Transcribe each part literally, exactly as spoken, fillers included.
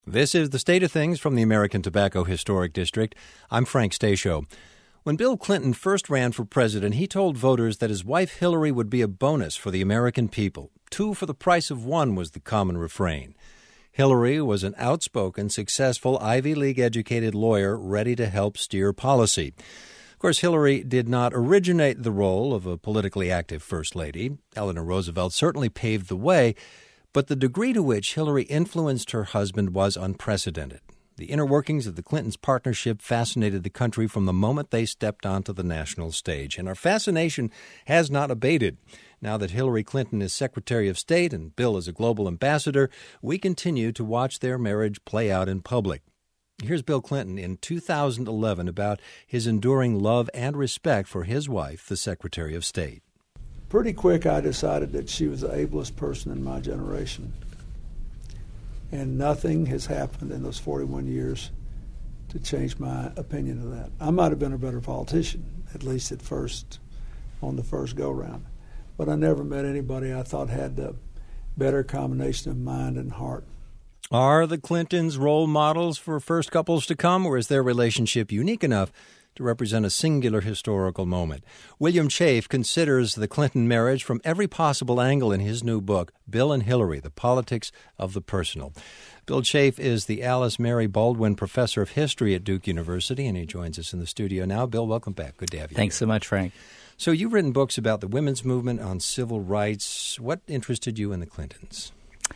This is The State of Things from the American Tobacco Historic District. I'm Frank Stasio. When Bill Clinton first ran for president, he told voters that his wife Hillary would be a bonus for the American people. Two for the price of one was the common refrain. Hillary was an outspoken, successful, Ivy League-educated lawyer ready to help steer policy. Of course, Hillary did not originate the role of a politically active First Lady. Eleanor Roosevelt certainly paved the way, but the degree to which Hillary influenced her husband was unprecedented. The inner workings of the Clintons' partnership fascinated the country from the moment they stepped onto the national stage, and our fascination has not abated. Now that Hillary Clinton is Secretary of State and Bill is a global ambassador, we continue to watch their marriage play out in public. Here's Bill Clinton in two thousand eleven about his enduring love and respect for his wife, the Secretary of State. Pretty quick, I decided that she was the ablest person in my generation. And nothing has happened in those forty-one years to change my opinion of that. I might have been a better politician, at least at first, on the first go-round. But I never met anybody I thought had the better combination of mind and heart. Are the Clintons role models for first couples to come, or is their relationship unique enough to represent a singular historical moment? William Chafe considers the Clinton marriage from every possible angle in his new book, Bill and Hillary, The Politics of the Personal. Bill Chafe is the Alice Mary Baldwin Professor of History at Duke University, and he joins us in the studio now. Bill, welcome back. Good to have you. Thanks so much, Frank. So you've written books about the women's movement, on civil rights. What interested you in the Clintons?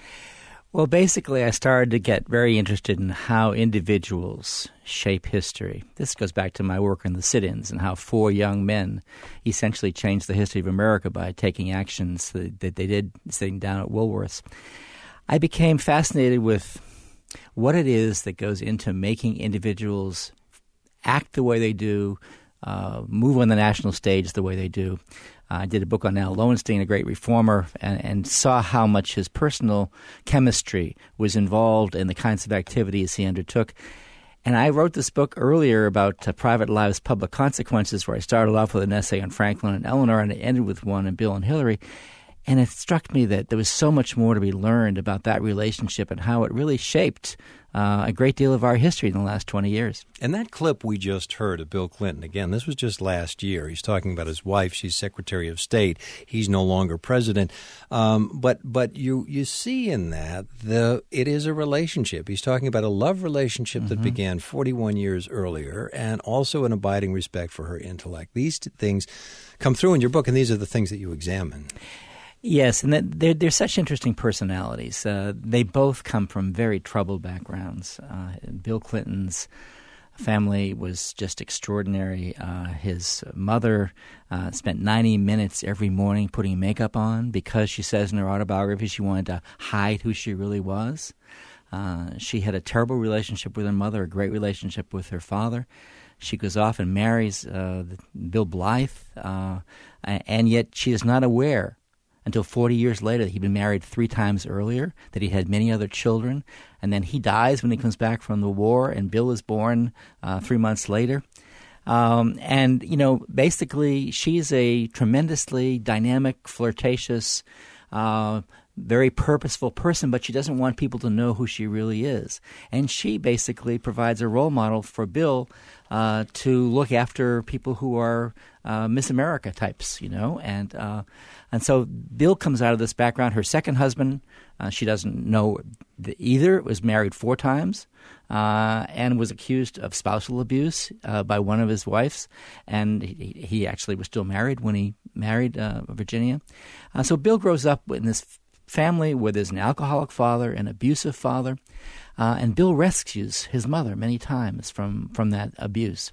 Well, basically, I started to get very interested in how individuals shape history. This goes back to my work in the sit-ins and how four young men essentially changed the history of America by taking actions that they did sitting down at Woolworth's. I became fascinated with what it is that goes into making individuals act the way they do, uh, move on the national stage the way they do. Uh, I did a book on Al Lowenstein, a great reformer, and, and saw how much his personal chemistry was involved in the kinds of activities he undertook. And I wrote this book earlier about uh, private lives, public consequences, where I started off with an essay on Franklin and Eleanor, and I ended with one on Bill and Hillary. And it struck me that there was so much more to be learned about that relationship and how it really shaped uh, a great deal of our history in the last twenty years. And that clip we just heard of Bill Clinton, again, this was just last year. He's talking about his wife. She's Secretary of State. He's no longer president. Um, but but you you see in that the it is a relationship. He's talking about a love relationship mm-hmm. that began forty-one years earlier, and also an abiding respect for her intellect. These things come through in your book, and these are the things that you examine. Yes, and they're, they're such interesting personalities. Uh, they both come from very troubled backgrounds. Uh, Bill Clinton's family was just extraordinary. Uh, his mother uh, spent ninety minutes every morning putting makeup on because, she says in her autobiography, she wanted to hide who she really was. Uh, she had a terrible relationship with her mother, a great relationship with her father. She goes off and marries uh, Bill Blythe, uh, and yet she is not aware until forty years later that he'd been married three times earlier, that he had many other children, and then he dies when he comes back from the war, and Bill is born uh, three months later. Um, and, you know, basically she's a tremendously dynamic, flirtatious, uh, very purposeful person, but she doesn't want people to know who she really is. And she basically provides a role model for Bill uh, to look after people who are uh, Miss America types, you know. And uh, and so Bill comes out of this background. Her second husband, uh, she doesn't know either, was married four times uh, and was accused of spousal abuse uh, by one of his wives. And he, he actually was still married when he married uh, Virginia. Uh, so Bill grows up in this family where there's an alcoholic father, an abusive father, uh, and Bill rescues his mother many times from, from that abuse.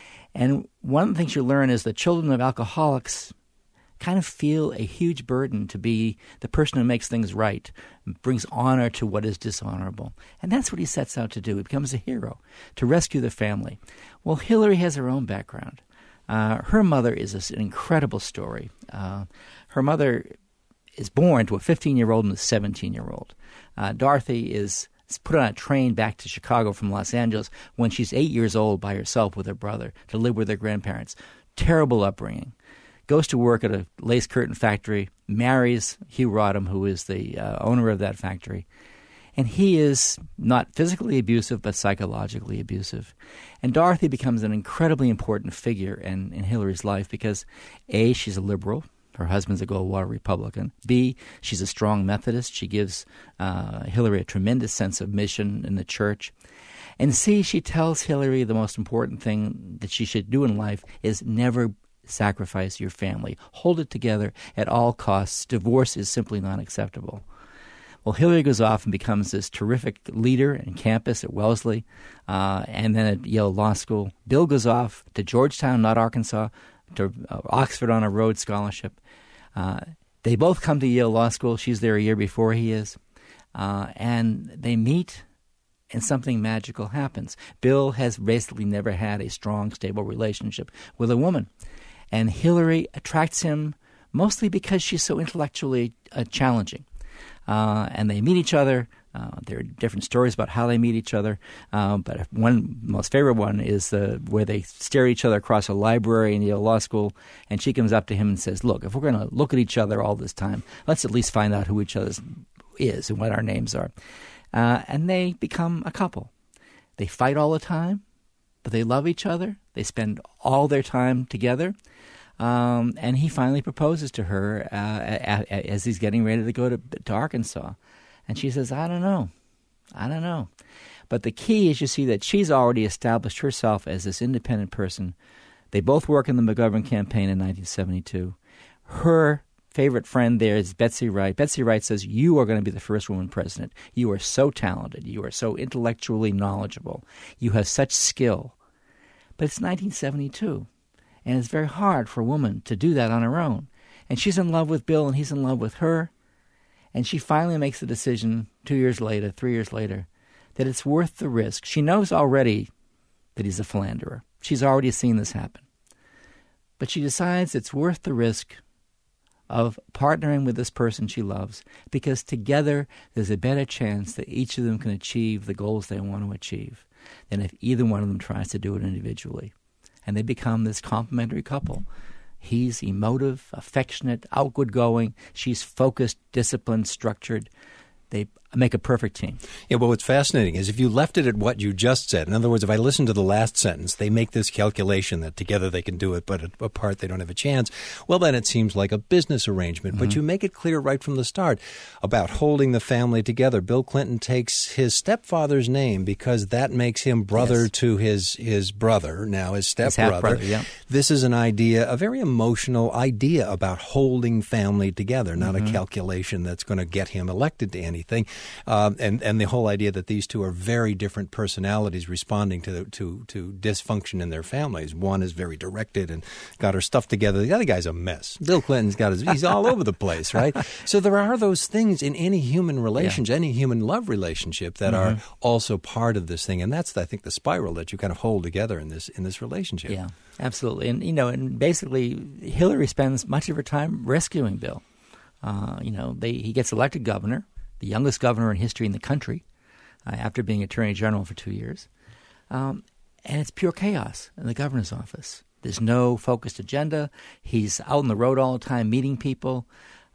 And one of the things you learn is that children of alcoholics kind of feel a huge burden to be the person who makes things right, brings honor to what is dishonorable. And that's what he sets out to do. He becomes a hero, to rescue the family. Well, Hillary has her own background. Uh, her mother is a, an incredible story. Uh, her mother is born to a fifteen-year-old and a seventeen-year-old. Uh, Dorothy is put on a train back to Chicago from Los Angeles when she's eight years old by herself with her brother to live with her grandparents. Terrible upbringing. Goes to work at a lace curtain factory, marries Hugh Rodham, who is the uh, owner of that factory. And he is not physically abusive, but psychologically abusive. And Dorothy becomes an incredibly important figure in, in Hillary's life because, A, she's a liberal. Her husband's a Goldwater Republican. B, she's a strong Methodist. She gives uh, Hillary a tremendous sense of mission in the church. And C, she tells Hillary the most important thing that she should do in life is never sacrifice your family. Hold it together at all costs. Divorce is simply not acceptable. Well, Hillary goes off and becomes this terrific leader in campus at Wellesley uh, and then at Yale Law School. Bill goes off to Georgetown, not Arkansas, to uh, Oxford on a Rhodes Scholarship. Uh, they both come to Yale Law School. She's there a year before he is. Uh, and they meet, and something magical happens. Bill has basically never had a strong, stable relationship with a woman. And Hillary attracts him mostly because she's so intellectually uh, challenging. Uh, and they meet each other. Uh, there are different stories about how they meet each other. Uh, but one most favorite one is uh, where they stare at each other across a library in Yale Law School, and she comes up to him and says, look, if we're going to look at each other all this time, let's at least find out who each other is and what our names are. Uh, and they become a couple. They fight all the time, but they love each other. They spend all their time together. Um, and he finally proposes to her uh, a, a, as he's getting ready to go to, to Arkansas. And she says, I don't know. I don't know. But the key is you see that she's already established herself as this independent person. They both work in the McGovern campaign in nineteen seventy-two. Her favorite friend there is Betsy Wright. Betsy Wright says, you are going to be the first woman president. You are so talented. You are so intellectually knowledgeable. You have such skill. But it's nineteen seventy-two. And it's very hard for a woman to do that on her own. And she's in love with Bill, and he's in love with her. And she finally makes the decision two years later, three years later, that it's worth the risk. She knows already that he's a philanderer. She's already seen this happen. But she decides it's worth the risk of partnering with this person she loves because together there's a better chance that each of them can achieve the goals they want to achieve than if either one of them tries to do it individually. And they become this complementary couple. He's emotive, affectionate, outward-going. She's focused, disciplined, structured. They make a perfect team. Yeah, well, what's fascinating is if you left it at what you just said, in other words, if I listen to the last sentence, they make this calculation that together they can do it, but apart they don't have a chance. Well, then it seems like a business arrangement. Mm-hmm. But you make it clear right from the start about holding the family together. Bill Clinton takes his stepfather's name because that makes him brother yes. to his, his brother, now his stepbrother. His yeah. This is an idea, a very emotional idea about holding family together, not mm-hmm. a calculation that's going to get him elected to anything. Um, and, and the whole idea that these two are very different personalities responding to, to to dysfunction in their families. One is very directed and got her stuff together. The other guy's a mess. Bill Clinton's got his, he's all over the place, right? So there are those things in any human relationship, yeah. any human love relationship that mm-hmm. are also part of this thing. And that's, I think, the spiral that you kind of hold together in this in this relationship. Yeah, absolutely. And, you know, and basically Hillary spends much of her time rescuing Bill. Uh, you know, they, he gets elected governor, the youngest governor in history in the country, uh, after being attorney general for two years. Um, and it's pure chaos in the governor's office. There's no focused agenda. He's out on the road all the time meeting people,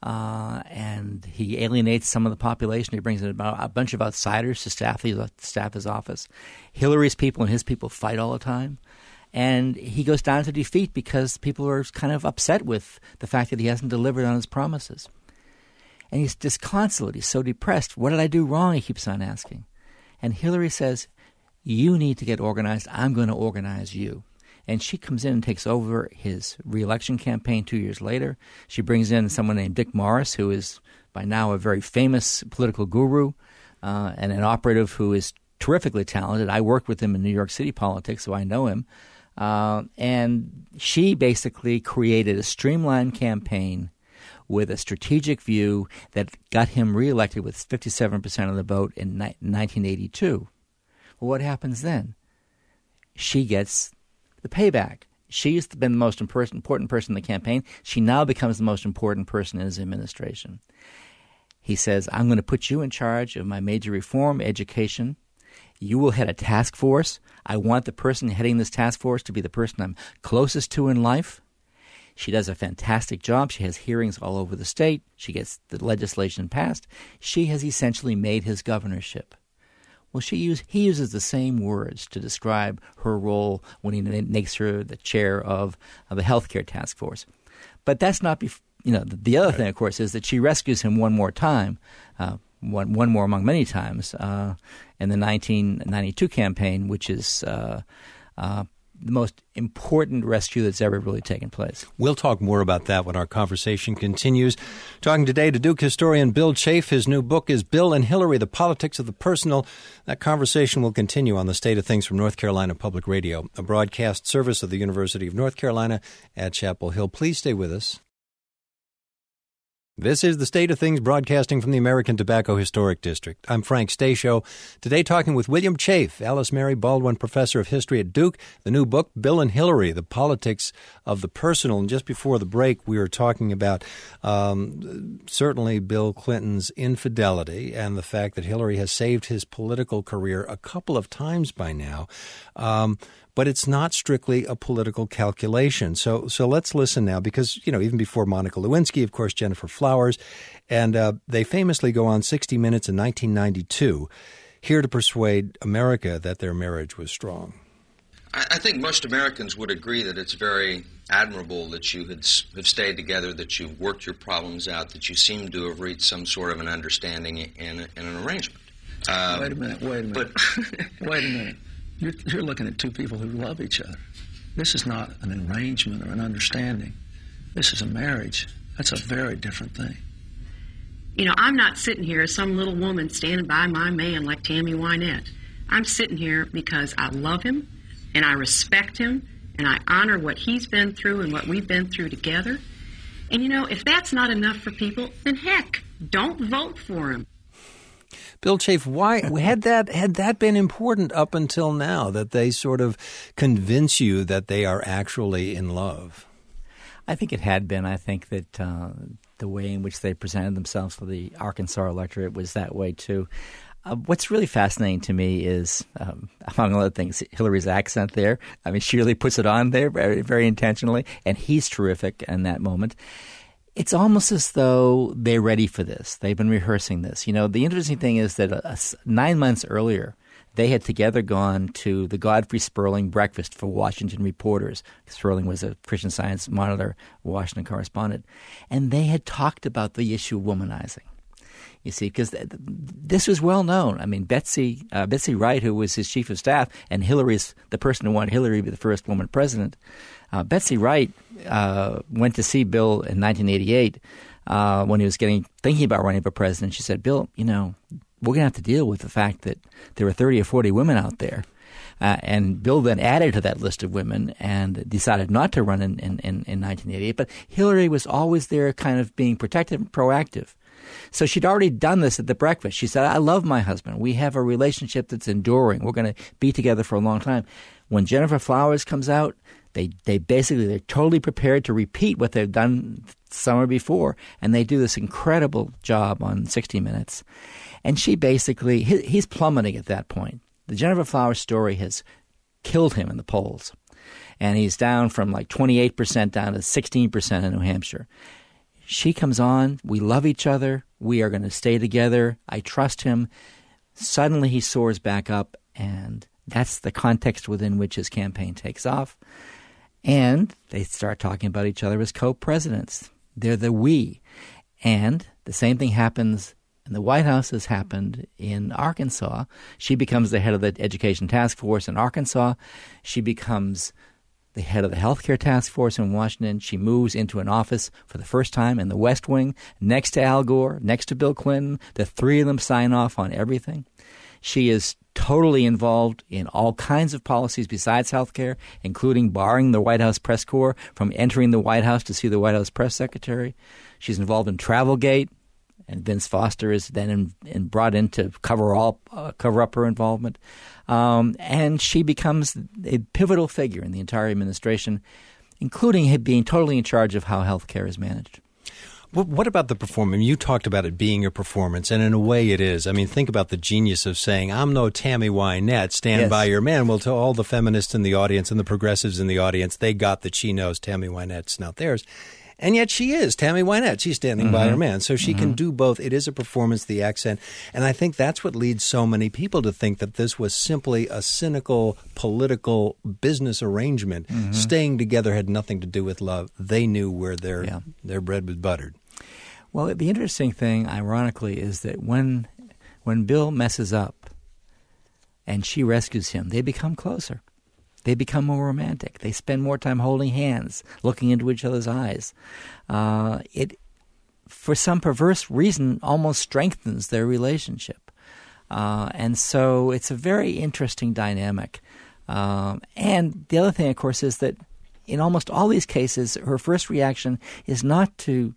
uh, and he alienates some of the population. He brings in about a bunch of outsiders to staff his, staff his office. Hillary's people and his people fight all the time. And he goes down to defeat because people are kind of upset with the fact that he hasn't delivered on his promises. And he's disconsolate. He's so depressed. What did I do wrong? He keeps on asking. And Hillary says, you need to get organized. I'm going to organize you. And she comes in and takes over his re-election campaign two years later. She brings in someone named Dick Morris, who is by now a very famous political guru uh, and an operative who is terrifically talented. I worked with him in New York City politics, so I know him. Uh, and she basically created a streamlined campaign with a strategic view that got him reelected with fifty-seven percent of the vote in ni- nineteen eighty-two. Well, what happens then? She gets the payback. She's been the most important person in the campaign. She now becomes the most important person in his administration. He says, I'm going to put you in charge of my major reform, education. You will head a task force. I want the person heading this task force to be the person I'm closest to in life. She does a fantastic job. She has hearings all over the state. She gets the legislation passed. She has essentially made his governorship. Well, she use, he uses the same words to describe her role when he makes her the chair of, of the healthcare task force. But that's not, bef- you know, the, the other thing, of course, is that she rescues him one more time, uh, one, one more among many times, uh, in the nineteen ninety-two campaign, which is uh, uh, the most important rescue that's ever really taken place. We'll talk more about that when our conversation continues. Talking today to Duke historian Bill Chafe. His new book is Bill and Hillary, The Politics of the Personal. That conversation will continue on the State of Things from North Carolina Public Radio, a broadcast service of the University of North Carolina at Chapel Hill. Please stay with us. This is the State of Things broadcasting from the American Tobacco Historic District. I'm Frank Stasio. Today talking with William Chafe, Alice Mary Baldwin Professor of History at Duke. The new book, Bill and Hillary, The Politics of the Personal. And just before the break, we were talking about um, certainly Bill Clinton's infidelity and the fact that Hillary has saved his political career a couple of times by now. Um But it's not strictly a political calculation. So so let's listen now because, you know, even before Monica Lewinsky, of course, Jennifer Flowers, and uh, they famously go on sixty minutes in nineteen ninety-two here to persuade America that their marriage was strong. I, I think most Americans would agree that it's very admirable that you had, have stayed together, that you worked your problems out, that you seem to have reached some sort of an understanding and, and an arrangement. Um, wait a minute, wait a minute. But wait a minute. You're, you're looking at two people who love each other. This is not an arrangement or an understanding. This is a marriage. That's a very different thing. You know, I'm not sitting here as some little woman standing by my man like Tammy Wynette. I'm sitting here because I love him, and I respect him, and I honor what he's been through and what we've been through together. And, you know, if that's not enough for people, then heck, don't vote for him. Bill Chafe, why had that had that been important up until now, that they sort of convince you that they are actually in love? I think it had been. I think that uh, the way in which they presented themselves for the Arkansas electorate was that way, too. Uh, what's really fascinating to me is, um, among other things, Hillary's accent there. I mean, she really puts it on there very, very intentionally, and he's terrific in that moment. It's almost as though they're ready for this. They've been rehearsing this. You know, the interesting thing is that uh, nine months earlier, they had together gone to the Godfrey Sperling breakfast for Washington reporters. Sperling was a Christian Science Monitor Washington correspondent. And they had talked about the issue of womanizing. You see, because th- this was well known. I mean, Betsy uh, Betsy Wright, who was his chief of staff, and Hillary's the person who wanted Hillary to be the first woman president. Uh, Betsy Wright uh, went to see Bill in nineteen eighty-eight uh, when he was getting thinking about running for president. She said, "Bill, you know, we're going to have to deal with the fact that there are thirty or forty women out there." Uh, and Bill then added to that list of women and decided not to run in, in, in, in nineteen eighty-eight. But Hillary was always there kind of being protective and proactive. So she'd already done this at the breakfast. She said, I love my husband. We have a relationship that's enduring. We're going to be together for a long time. When Jennifer Flowers comes out, they, they basically, they're totally prepared to repeat what they've done summer before. And they do this incredible job on sixty minutes. And she basically, he, he's plummeting at that point. The Jennifer Flowers story has killed him in the polls. And he's down from like twenty-eight percent down to sixteen percent in New Hampshire. She comes on. We love each other. We are going to stay together. I trust him. Suddenly he soars back up, and that's the context within which his campaign takes off. And they start talking about each other as co-presidents. They're the we. And the same thing happens in the White House as happened in Arkansas. She becomes the head of the Education Task Force in Arkansas. She becomes the head of the healthcare task force in Washington. She moves into an office for the first time in the West Wing, next to Al Gore, next to Bill Clinton. The three of them sign off on everything. She is totally involved in all kinds of policies besides healthcare, including barring the White House press corps from entering the White House to see the White House press secretary. She's involved in Travelgate, and Vince Foster is then in, in brought in to cover all uh, cover up her involvement. Um, and she becomes a pivotal figure in the entire administration, including being totally in charge of how health care is managed. What, what about the performance? You talked about it being a performance, and in a way it is. I mean, think about the genius of saying, I'm no Tammy Wynette, stand Yes. by your man. Well, to all the feminists in the audience and the progressives in the audience, they got that she knows Tammy Wynette's not theirs. And yet she is Tammy Wynette. She's standing mm-hmm. by her man. So she mm-hmm. can do both. It is a performance, the accent. And I think that's what leads so many people to think that this was simply a cynical, political business arrangement. Mm-hmm. Staying together had nothing to do with love. They knew where their yeah. their bread was buttered. Well, the interesting thing, ironically, is that when when Bill messes up and she rescues him, they become closer. They become more romantic. They spend more time holding hands, looking into each other's eyes. Uh, it, for some perverse reason, almost strengthens their relationship. Uh, and so it's a very interesting dynamic. Um, and the other thing, of course, is that in almost all these cases, her first reaction is not to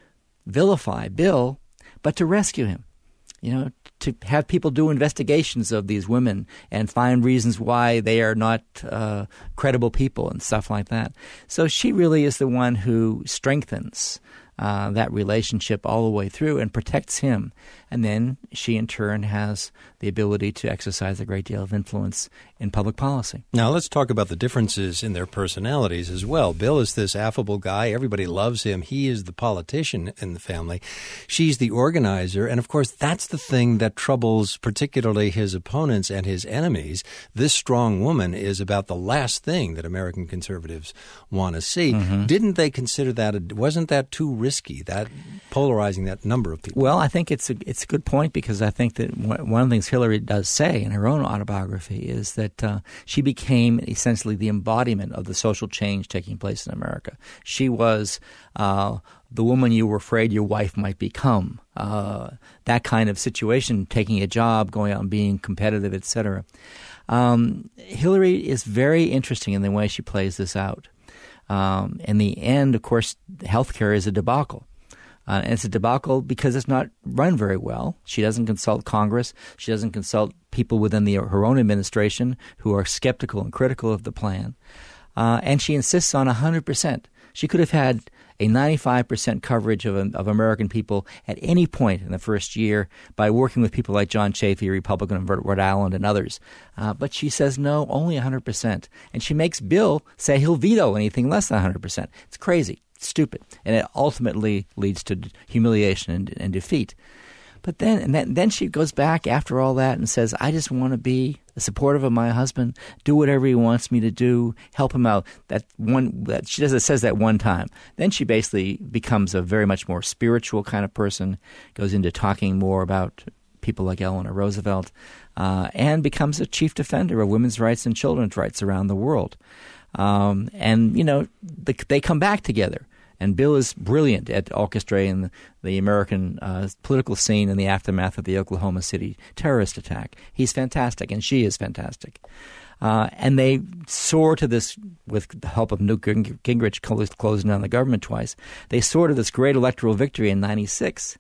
vilify Bill, but to rescue him. You know, to have people do investigations of these women and find reasons why they are not uh, credible people and stuff like that. So she really is the one who strengthens uh, that relationship all the way through and protects him. And then she, in turn, has the ability to exercise a great deal of influence in public policy. Now, let's talk about the differences in their personalities as well. Bill is this affable guy. Everybody loves him. He is the politician in the family. She's the organizer. And, of course, that's the thing that troubles particularly his opponents and his enemies. This strong woman is about the last thing that American conservatives want to see. Mm-hmm. Didn't they consider that? Wasn't that too risky, that polarizing that number of people? Well, I think it's a, it's a good point, because I think that one of the things Hillary does say in her own autobiography is that uh, she became essentially the embodiment of the social change taking place in America. She was uh, the woman you were afraid your wife might become, uh, that kind of situation, taking a job, going out and being competitive, et cetera. Um, Hillary is very interesting in the way she plays this out. Um, in the end, of course, healthcare is a debacle. Uh, and it's a debacle because it's not run very well. She doesn't consult Congress. She doesn't consult people within the, her own administration who are skeptical and critical of the plan. Uh, and she insists on one hundred percent. She could have had a ninety-five percent coverage of, of American people at any point in the first year by working with people like John Chafee, Republican of Rhode Island, and others. Uh, but she says no, only one hundred percent. And she makes Bill say he'll veto anything less than one hundred percent. It's crazy. Stupid, and it ultimately leads to humiliation and, and defeat. But then, and then, then she goes back after all that and says, "I just want to be supportive of my husband, do whatever he wants me to do, help him out." That one, that she does, it says that one time. Then she basically becomes a very much more spiritual kind of person, goes into talking more about people like Eleanor Roosevelt, uh, and becomes a chief defender of women's rights and children's rights around the world. Um, and, you know, the, they come back together. And Bill is brilliant at orchestrating the, the American uh, political scene in the aftermath of the Oklahoma City terrorist attack. He's fantastic, and she is fantastic. Uh, and they soar to this, with the help of Newt Gingrich closing down the government twice, they soar to this great electoral victory in ninety-six.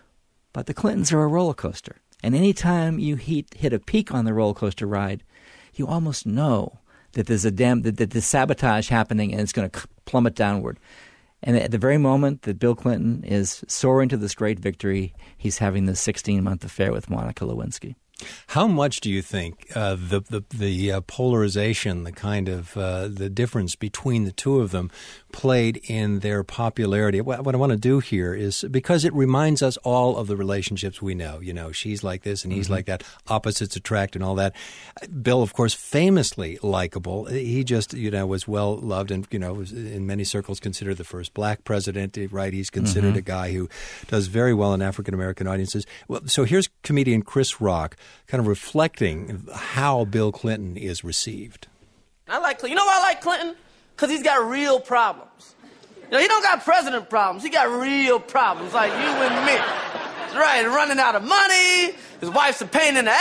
But the Clintons are a roller coaster. And any time you hit, hit a peak on the roller coaster ride, you almost know that there's a dam- that, that there's sabotage happening and it's going to plummet downward. And at the very moment that Bill Clinton is soaring to this great victory, he's having this sixteen-month affair with Monica Lewinsky. How much do you think uh, the the, the uh, polarization, the kind of uh, the difference between the two of them, played in their popularity? What, what I want to do here is, because it reminds us all of the relationships we know. You know, she's like this and he's mm-hmm. like that. Opposites attract and all that. Bill, of course, famously likable. He just, you know, was well loved and, you know, was in many circles considered the first black president. Right? He's considered mm-hmm. a guy who does very well in African American audiences. Well, so here's comedian Chris Rock, kind of reflecting how Bill Clinton is received. I like Clinton. You know why I like Clinton? Because he's got real problems. You know, he don't got president problems. He got real problems like you and me. That's right, running out of money. His wife's a pain in the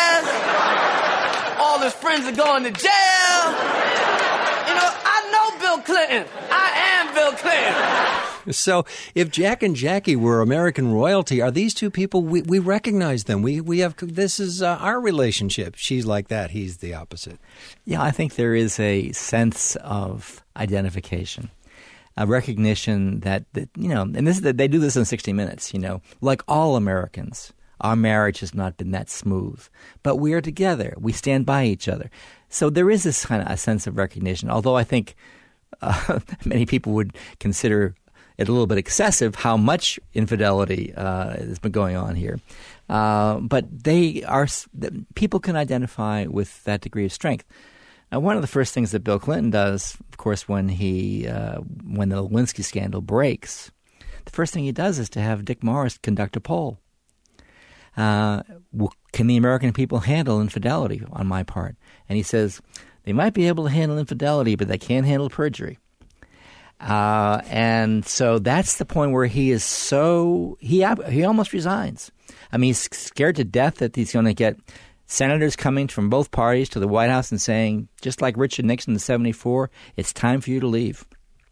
ass. All his friends are going to jail. You know, I know Bill Clinton. I am Bill Clinton. So if Jack and Jackie were American royalty, are these two people, we, we recognize them. We we have, this is uh, our relationship. She's like that. He's the opposite. Yeah, I think there is a sense of identification. a recognition that, that you know, and this they do this in sixty minutes, you know, like all Americans, our marriage has not been that smooth, but we are together. We stand by each other. So there is this kind of a sense of recognition, although I think uh, many people would consider it a little bit excessive how much infidelity uh, has been going on here. Uh, but they are people can identify with that degree of strength. Now, one of the first things that Bill Clinton does, of course, when he uh, when the Lewinsky scandal breaks, the first thing he does is to have Dick Morris conduct a poll. Uh, can the American people handle infidelity on my part? And he says they might be able to handle infidelity, but they can't handle perjury. Uh, and so that's the point where he is so he he almost resigns. I mean, he's scared to death that he's going to get senators coming from both parties to the White House and saying, just like Richard Nixon in seventy-four, it's time for you to leave.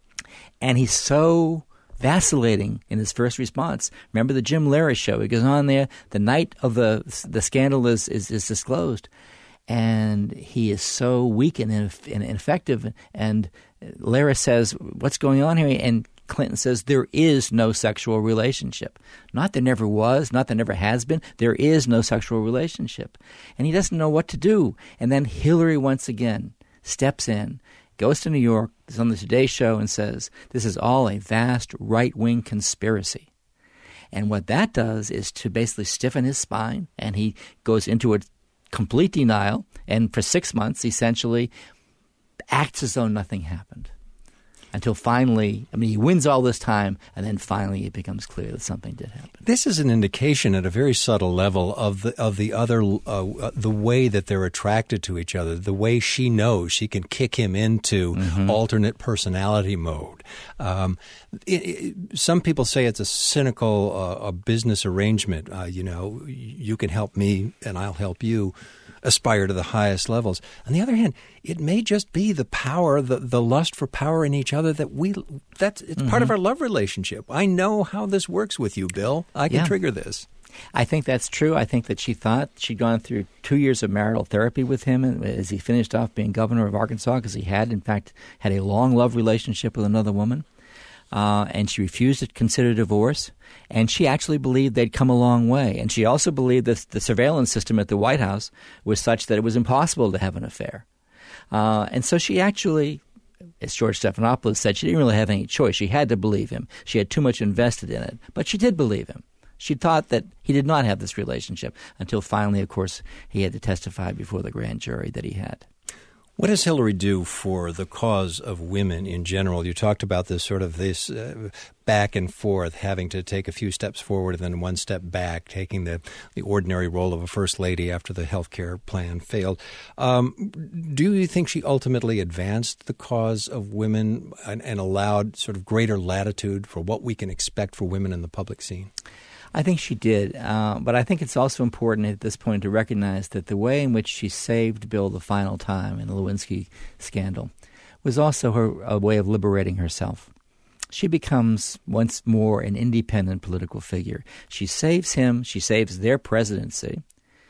And he's so vacillating in his first response. Remember the Jim Lehrer show? He goes on there the night of the the scandal is is, is disclosed, and he is so weak and, ineff- and ineffective. And Lehrer says, "What's going on here?" And Clinton says, there is no sexual relationship. Not there never was, not there never has been. There is no sexual relationship. And he doesn't know what to do. And then Hillary once again steps in, goes to New York, is on the Today Show and says, this is all a vast right-wing conspiracy. And what that does is to basically stiffen his spine, and he goes into a complete denial, and for six months essentially acts as though nothing happened. Until finally, I mean, he wins all this time, and then finally it becomes clear that something did happen. This is an indication at a very subtle level of the of the other uh, the way that they're attracted to each other, the way she knows she can kick him into mm-hmm. alternate personality mode. Um, it, it, some people say it's a cynical uh, a business arrangement. Uh, you know, you can help me, and I'll help you aspire to the highest levels. On the other hand, it may just be the power, the, the lust for power in each other that we, that's, it's mm-hmm. part of our love relationship. I know how this works with you, Bill. I can yeah. trigger this. I think that's true. I think that she thought she'd gone through two years of marital therapy with him as he finished off being governor of Arkansas, because he had, in fact, had a long love relationship with another woman. Uh, and she refused to consider divorce, and she actually believed they'd come a long way. And she also believed that the surveillance system at the White House was such that it was impossible to have an affair. Uh, and so she actually, as George Stephanopoulos said, she didn't really have any choice. She had to believe him. She had too much invested in it. But she did believe him. She thought that he did not have this relationship until finally, of course, he had to testify before the grand jury that he had. What does Hillary do for the cause of women in general? You talked about this sort of this uh, back and forth, having to take a few steps forward and then one step back, taking the, the ordinary role of a first lady after the health care plan failed. Um, do you think she ultimately advanced the cause of women and, and allowed sort of greater latitude for what we can expect for women in the public scene? I think she did, uh, but I think it's also important at this point to recognize that the way in which she saved Bill the final time in the Lewinsky scandal was also her a way of liberating herself. She becomes once more an independent political figure. She saves him, she saves their presidency,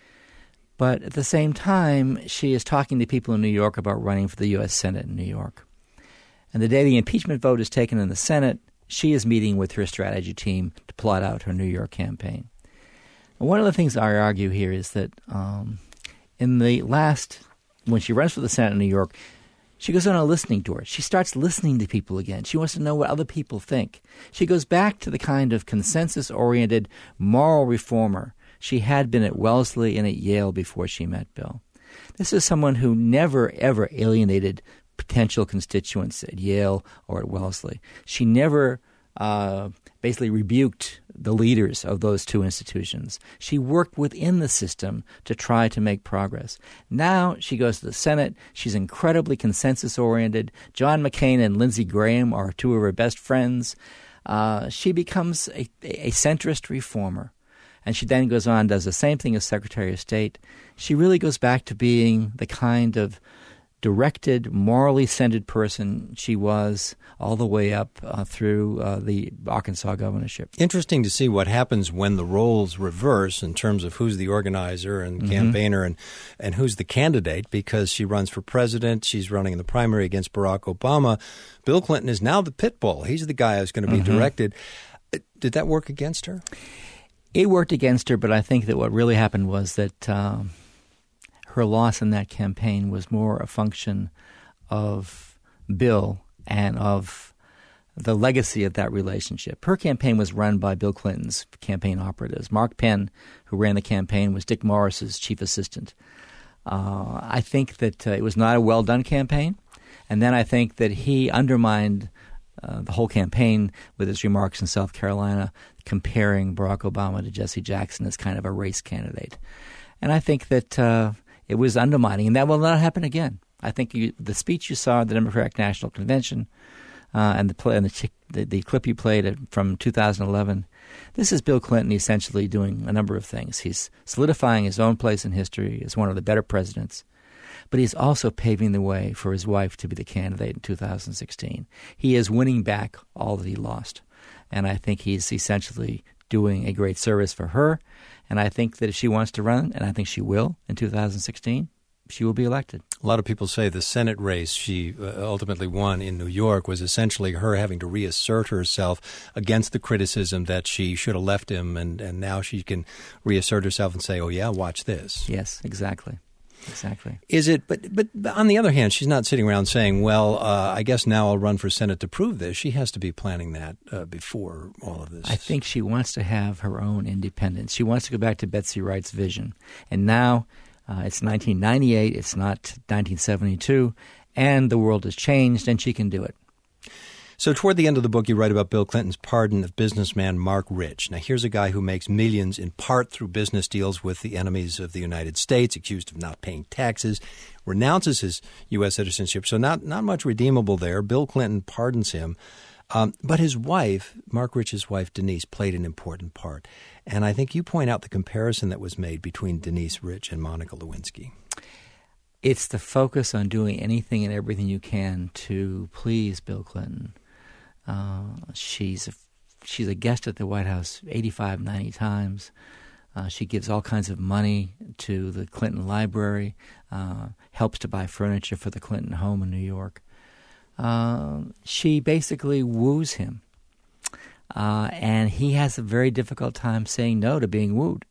but at the same time she is talking to people in New York about running for the U S Senate in New York. And the day the impeachment vote is taken in the Senate, she is meeting with her strategy team to plot out her New York campaign. And one of the things I argue here is that um, in the last, when she runs for the Senate in New York, she goes on a listening tour. She starts listening to people again. She wants to know what other people think. She goes back to the kind of consensus-oriented moral reformer she had been at Wellesley and at Yale before she met Bill. This is someone who never, ever alienated potential constituents at Yale or at Wellesley. She never uh, basically rebuked the leaders of those two institutions. She worked within the system to try to make progress. Now she goes to the Senate. She's incredibly consensus-oriented. John McCain and Lindsey Graham are two of her best friends. Uh, she becomes a, a centrist reformer. And she then goes on and does the same thing as Secretary of State. She really goes back to being the kind of directed, morally centered person she was all the way up uh, through uh, the Arkansas governorship. Interesting to see what happens when the roles reverse in terms of who's the organizer and Mm-hmm. campaigner and, and who's the candidate, because she runs for president. She's running in the primary against Barack Obama. Bill Clinton is now the pit bull. He's the guy who's going to be Mm-hmm. directed. Did that work against her? It worked against her, but I think that what really happened was that um, her loss in that campaign was more a function of Bill and of the legacy of that relationship. Her campaign was run by Bill Clinton's campaign operatives. Mark Penn, who ran the campaign, was Dick Morris's chief assistant. Uh, I think that uh, it was not a well-done campaign, and then I think that he undermined uh, the whole campaign with his remarks in South Carolina comparing Barack Obama to Jesse Jackson as kind of a race candidate. And I think that uh, it was undermining, and that will not happen again. I think you, the speech you saw at the Democratic National Convention uh, and, the, play, and the, the, the clip you played from two thousand eleven, this is Bill Clinton essentially doing a number of things. He's solidifying his own place in history as one of the better presidents, but he's also paving the way for his wife to be the candidate in two thousand sixteen. He is winning back all that he lost, and I think he's essentially doing a great service for her. And I think that if she wants to run, and I think she will in two thousand sixteen, she will be elected. A lot of people say the Senate race she uh, ultimately won in New York was essentially her having to reassert herself against the criticism that she should have left him, and, and now she can reassert herself and say, oh, yeah, watch this. Yes, exactly. Exactly. Is it? But but on the other hand, she's not sitting around saying, well, uh, I guess now I'll run for Senate to prove this. She has to be planning that uh, before all of this. I think she wants to have her own independence. She wants to go back to Betsy Wright's vision. And now uh, it's nineteen ninety-eight, it's not nineteen seventy-two, and the world has changed, and she can do it. So toward the end of the book, you write about Bill Clinton's pardon of businessman Mark Rich. Now, here's a guy who makes millions in part through business deals with the enemies of the United States, accused of not paying taxes, renounces his U S citizenship. So not, not much redeemable there. Bill Clinton pardons him. Um, but his wife, Mark Rich's wife, Denise, played an important part. And I think you point out the comparison that was made between Denise Rich and Monica Lewinsky. It's the focus on doing anything and everything you can to please Bill Clinton. Uh, she's a, she's a guest at the White House eighty-five, ninety times. Uh, she gives all kinds of money to the Clinton Library, uh, helps to buy furniture for the Clinton home in New York. Uh, she basically woos him, uh, and he has a very difficult time saying no to being wooed.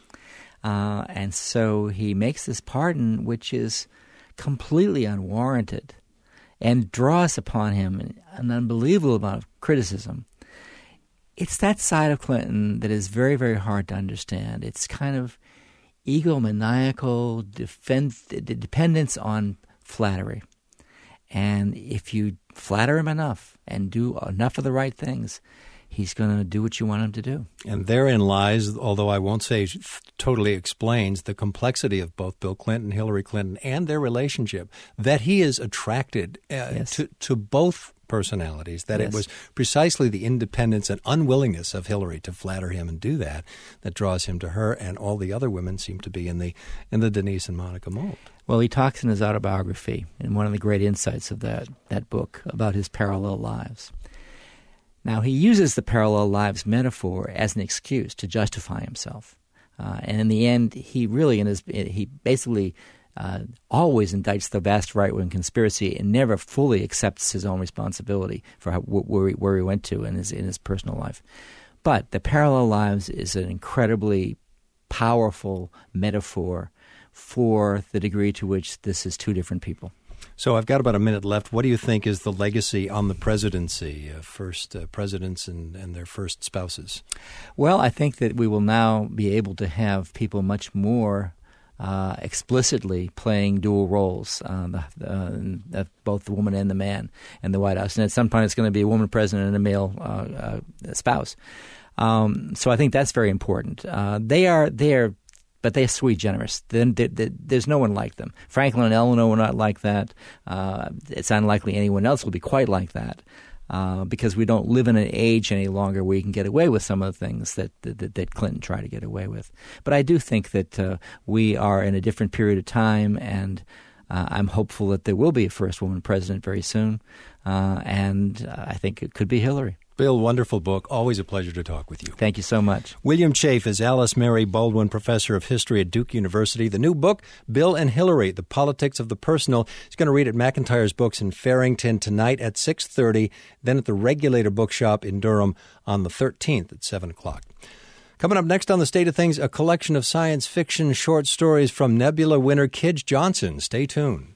Uh, and so he makes this pardon, which is completely unwarranted, and draws upon him an, an unbelievable amount of criticism. It's that side of Clinton that is very, very hard to understand. It's kind of egomaniacal defend, dependence on flattery. And if you flatter him enough and do enough of the right things, he's going to do what you want him to do. And therein lies, although I won't say totally explains, the complexity of both Bill Clinton, Hillary Clinton, and their relationship, that he is attracted uh, yes. to, to both personalities, that yes. it was precisely the independence and unwillingness of Hillary to flatter him and do that that draws him to her, and all the other women seem to be in the in the Denise and Monica mold. Well, he talks in his autobiography, in one of the great insights of that, that book, about his parallel lives. Now, he uses the parallel lives metaphor as an excuse to justify himself. Uh, and in the end, he really, in his, he basically uh, always indicts the vast right-wing conspiracy and never fully accepts his own responsibility for how, where, he, where he went to in his, in his personal life. But the parallel lives is an incredibly powerful metaphor for the degree to which this is two different people. So I've got about a minute left. What do you think is the legacy on the presidency, uh, first uh, presidents and, and their first spouses? Well, I think that we will now be able to have people much more uh, explicitly playing dual roles, uh, the, uh, both the woman and the man in the White House. And at some point it's going to be a woman president and a male uh, uh, spouse. Um, so I think that's very important. Uh, they are they are But they're sui generis. They're, they're, they're, there's no one like them. Franklin and Eleanor were not like that. Uh, it's unlikely anyone else will be quite like that uh, because we don't live in an age any longer where you can get away with some of the things that, that, that Clinton tried to get away with. But I do think that uh, we are in a different period of time, and Uh, I'm hopeful that there will be a first woman president very soon, uh, and uh, I think it could be Hillary. Bill, wonderful book. Always a pleasure to talk with you. Thank you so much. William Chafe is Alice Mary Baldwin Professor of History at Duke University. The new book, Bill and Hillary, The Politics of the Personal, he's going to read at McIntyre's Books in Farrington tonight at six thirty, then at the Regulator Bookshop in Durham on the thirteenth at seven o'clock. Coming up next on The State of Things, a collection of science fiction short stories from Nebula winner Kij Johnson. Stay tuned.